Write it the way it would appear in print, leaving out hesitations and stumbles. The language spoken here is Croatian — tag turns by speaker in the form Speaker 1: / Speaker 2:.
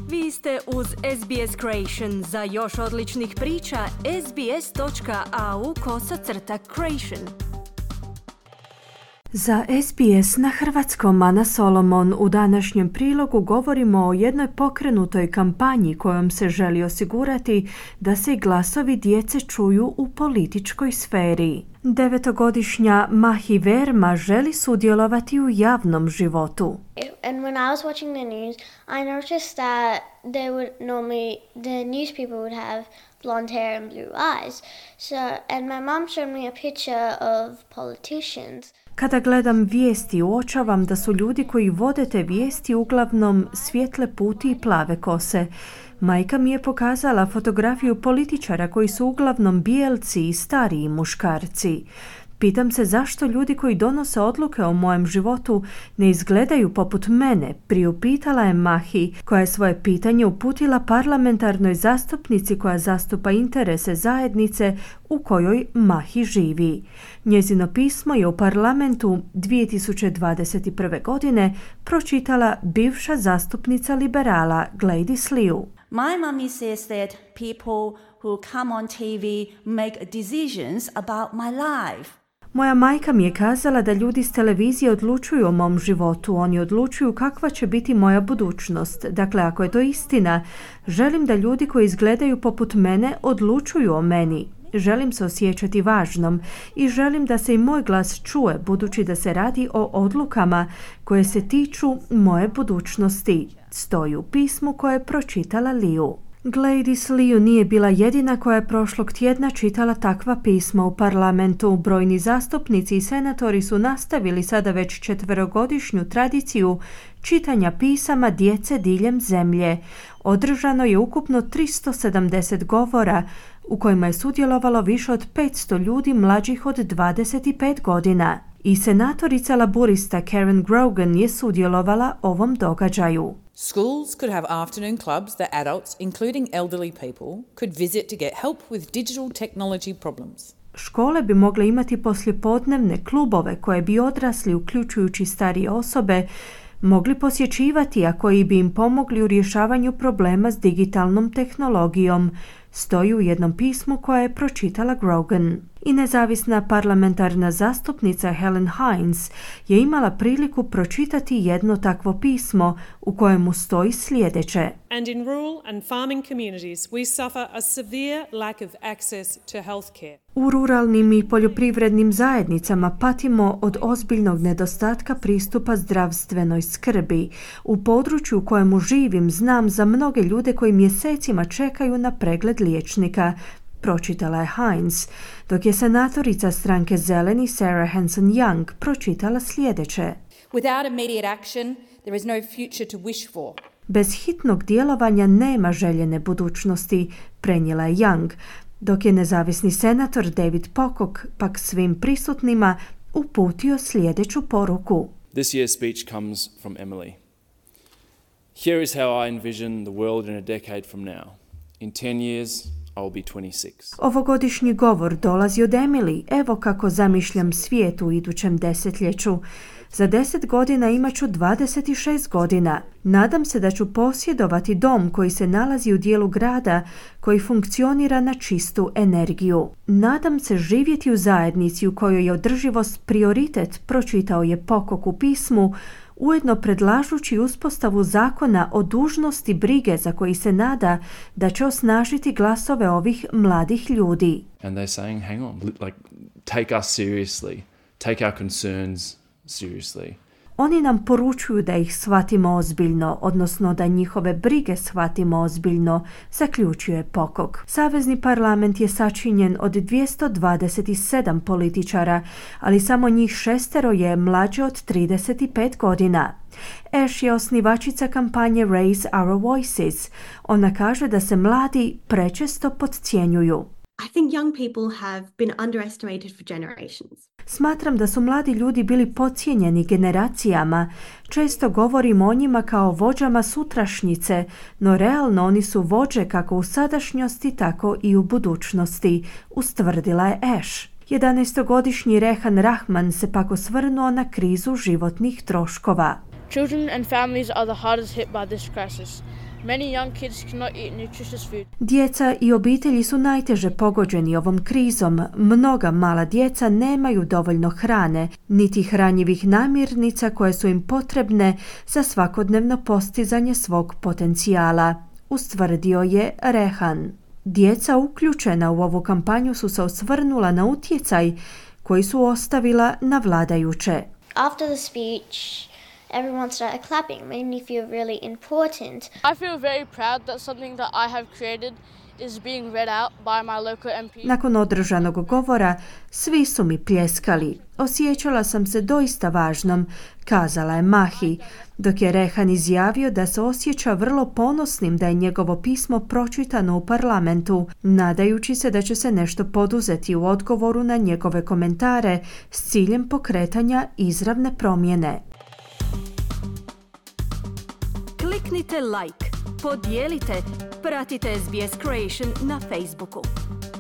Speaker 1: Vi ste uz SBS Creation. Za još odličnih priča, sbs.au/creation. Za SBS na hrvatskom Ana Solomon u današnjem prilogu govorimo o jednoj pokrenutoj kampanji kojom se želi osigurati da se glasovi djece čuju u političkoj sferi. 9-godišnja Mahi Verma želi sudjelovati u javnom životu.
Speaker 2: And when I was watching the news, I noticed that the news people would have blonde hair and blue eyes. And my mom showed me a picture of politicians.
Speaker 1: Kada gledam vijesti, uočavam da su ljudi koji vode te vijesti uglavnom svijetle puti i plave kose. Majka mi je pokazala fotografiju političara koji su uglavnom bijelci i stariji muškarci. Pitam se zašto ljudi koji donose odluke o mojem životu ne izgledaju poput mene, priupitala je Mahi, koja je svoje pitanje uputila parlamentarnoj zastupnici koja zastupa interese zajednice u kojoj Mahi živi. Njezino pismo je u parlamentu 2021. godine pročitala bivša zastupnica liberala Gladys Liu.
Speaker 3: My mummy says that people who come on TV make decisions about my life.
Speaker 1: Moja majka mi je kazala da ljudi s televizije odlučuju o mom životu, oni odlučuju kakva će biti moja budućnost. Dakle, ako je to istina, želim da ljudi koji izgledaju poput mene odlučuju o meni. Želim se osjećati važnom i želim da se i moj glas čuje, budući da se radi o odlukama koje se tiču moje budućnosti. Stoji u pismu koje je pročitala Liu. Gladys Liu nije bila jedina koja je prošlog tjedna čitala takva pisma u parlamentu. Brojni zastupnici i senatori su nastavili sada već 4-godišnju tradiciju čitanja pisama djece diljem zemlje. Održano je ukupno 370 govora u kojima je sudjelovalo više od 500 ljudi mlađih od 25 godina. I senatorica laburista Karen Grogan je sudjelovala ovom događaju.
Speaker 4: Schools could have afternoon clubs that adults, including elderly people, could visit to get help with digital technology problems.
Speaker 1: Škole bi mogle imati poslijepodnevne klubove koje bi odrasli, uključujući starije osobe, mogli posjećivati, a koji bi im pomogli u rješavanju problema s digitalnom tehnologijom, stoji u jednom pismu koje je pročitala Grogan. I nezavisna parlamentarna zastupnica Helen Hines je imala priliku pročitati jedno takvo pismo u kojemu stoji sljedeće.
Speaker 5: And in rural and farming communities we suffer a severe lack of access to healthcare.
Speaker 1: U ruralnim i poljoprivrednim zajednicama patimo od ozbiljnog nedostatka pristupa zdravstvenoj skrbi. U području u kojemu živim znam za mnoge ljude koji mjesecima čekaju na pregled liječnika, pročitala je Hines, dok je senatorica stranke Zeleni Sarah Hanson-Young pročitala sljedeće.
Speaker 6: Without immediate action, there is no future to wish for.
Speaker 1: Bez hitnog djelovanja nema željene budućnosti, prenijela je Young, dok je nezavisni senator David Pocock pak svim prisutnima uputio sljedeću poruku.
Speaker 7: This year's speech comes from Emily. Here is how I envision the world in a decade from now. In 10 years, I'll be 26.
Speaker 1: Ovogodišnji govor dolazi od Emily. Evo kako zamišljam svijet u idućem desetljeću. Za 10 godina imat ću 26 godina. Nadam se da ću posjedovati dom koji se nalazi u dijelu grada koji funkcionira na čistu energiju. Nadam se živjeti u zajednici u kojoj je održivost prioritet, pročitao je Pocock u pismu, ujedno predlažući uspostavu zakona o dužnosti brige za koji se nada da će osnažiti glasove ovih mladih ljudi.
Speaker 7: And they're saying, hang on, like, take us seriously, take our concerns seriously.
Speaker 1: Oni nam poručuju da ih shvatimo ozbiljno, odnosno da njihove brige shvatimo ozbiljno, zaključuje Pocock. Savezni parlament je sačinjen od 227 političara, ali samo njih 6 je mlađe od 35 godina. Ash je osnivačica kampanje Raise Our Voices. Ona kaže da se mladi prečesto podcjenjuju.
Speaker 8: I think young people have been underestimated for generations.
Speaker 1: Smatram da su mladi ljudi bili podcijenjeni generacijama. Često govorimo o njima kao vođama sutrašnjice, no realno oni su vođe kako u sadašnjosti, tako i u budućnosti, ustvrdila je Ash. 11-godišnji Rehan Rahman se pak osvrnuo na krizu životnih troškova.
Speaker 9: Children and families are the hardest hit by this crisis. Many young kids cannot eat nutritious food.
Speaker 1: Djeca i obitelji su najteže pogođeni ovom krizom. Mnoga mala djeca nemaju dovoljno hrane, niti hranjivih namirnica koje su im potrebne za svakodnevno postizanje svog potencijala, ustvrdio je Rehan. Djeca uključena u ovu kampanju su se osvrnula na utjecaj koji su ostavila na vladajuće.
Speaker 2: After the speech, everyone started clapping. It made me feel really important.
Speaker 9: I feel very proud that something that I have created is being read out by my local MP.
Speaker 1: Nakon održanog govora, svi su mi pljeskali. Osjećala sam se doista važnom, kazala je Mahi, dok je Rehan izjavio da se osjeća vrlo ponosnim da je njegovo pismo pročitano u parlamentu, nadajući se da će se nešto poduzeti u odgovoru na njegove komentare s ciljem pokretanja izravne promjene. Kliknite like, podijelite, pratite SBS Creation na Facebooku.